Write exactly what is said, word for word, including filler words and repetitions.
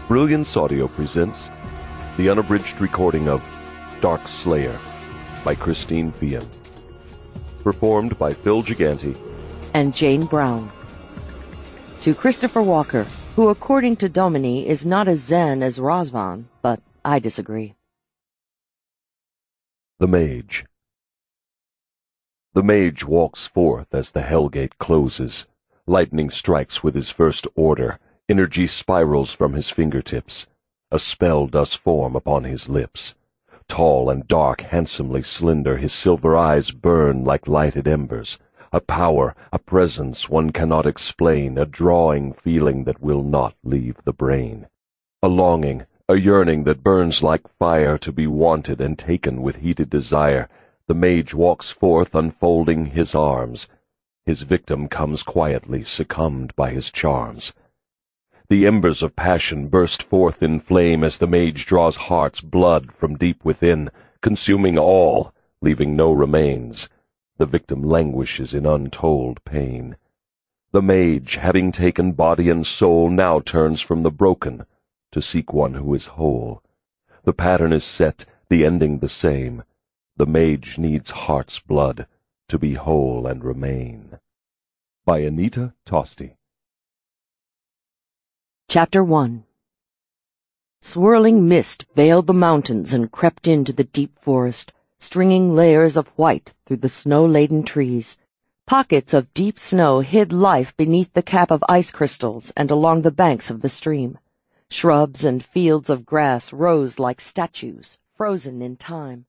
Brilliance Audio presents the unabridged recording of Dark Slayer by Christine Feehan. Performed by Phil Gigante and Jane Brown. To Christopher Walker, who according to Domini is not as zen as Razvan, but I disagree. The Mage. The mage walks forth as the Hellgate closes. Lightning strikes with his first order. Energy spirals from his fingertips. A spell does form upon his lips. Tall and dark, handsomely slender, his silver eyes burn like lighted embers. A power, a presence one cannot explain, a drawing feeling that will not leave the brain. A longing, a yearning that burns like fire to be wanted and taken with heated desire. The mage walks forth unfolding his arms. His victim comes quietly, succumbed by his charms. The embers of passion burst forth in flame as the mage draws heart's blood from deep within, consuming all, leaving no remains. The victim languishes in untold pain. The mage, having taken body and soul, now turns from the broken to seek one who is whole. The pattern is set, the ending the same. The mage needs heart's blood to be whole and remain. By Anita Tosti. Chapter one. Swirling mist veiled the mountains and crept into the deep forest, stringing layers of white through the snow-laden trees. Pockets of deep snow hid life beneath the cap of ice crystals and along the banks of the stream. Shrubs and fields of grass rose like statues, frozen in time.